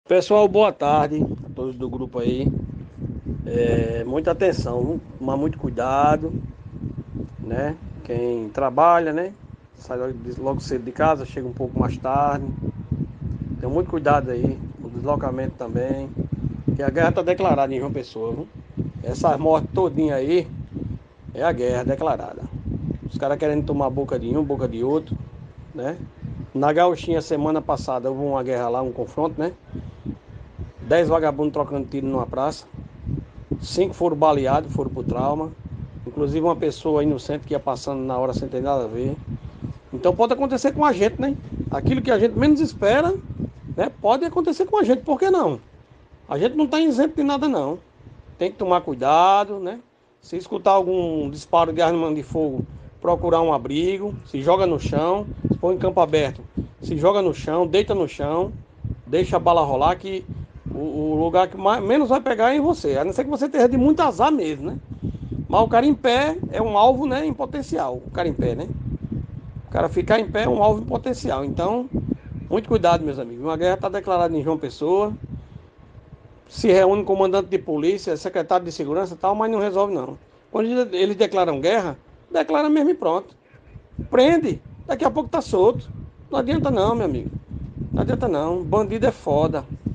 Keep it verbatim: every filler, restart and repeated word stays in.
Pessoal, boa tarde a todos do grupo aí. É, muita atenção, tomar muito cuidado, né? Quem trabalha, né? Sai logo logo cedo de casa, chega um pouco mais tarde. Tenha muito cuidado aí, o deslocamento também. Que a guerra está declarada em João Pessoa, viu? Essas mortes todinha aí é a guerra declarada. Os caras querendo tomar boca de um, boca de outro, né? Na Gauchinha, semana passada, houve uma guerra lá, um confronto, né? Dez vagabundos trocando tiro numa praça. Cinco foram baleados, foram pro trauma. Inclusive uma pessoa inocente que ia passando na hora sem ter nada a ver. Então pode acontecer com a gente, né? Aquilo que a gente menos espera, né? Pode acontecer com a gente, por que não? A gente não está isento de nada não. Tem que tomar cuidado, né? Se escutar algum disparo de arma de fogo, procurar um abrigo, se joga no chão, se for em campo aberto, se joga no chão, deita no chão, deixa a bala rolar que o, o lugar que mais, menos vai pegar é em você. A não ser que você tenha de muito azar mesmo, né? Mas o cara em pé é um alvo, né, em potencial. O cara em pé, né? O cara ficar em pé é um alvo em potencial. Então, muito cuidado, meus amigos. Uma guerra está declarada em João Pessoa. Se reúne comandante de polícia, secretário de segurança e tal, mas não resolve não. Quando eles declaram guerra, declara mesmo e pronto. Prende, daqui a pouco tá solto. Não adianta não, meu amigo. Não adianta não. Bandido é foda.